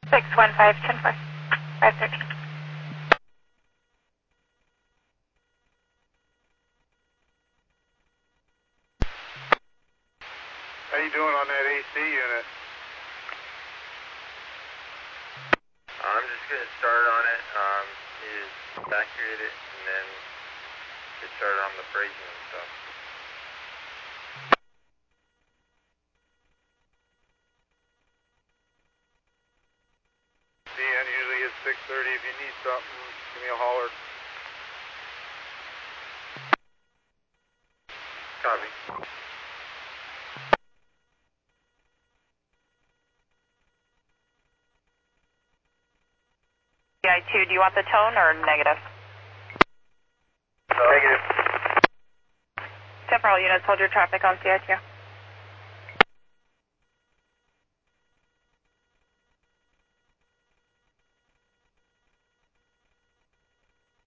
615, 10-4, 513. How you doing on that AC unit? I'm just going to start on it, evacuate it, and then get started on the brazing and stuff. DN usually is 6:30. If you need something, give me a holler. Copy. CI2, do you want the tone or negative? Negative. Temporal units, hold your traffic on CI2.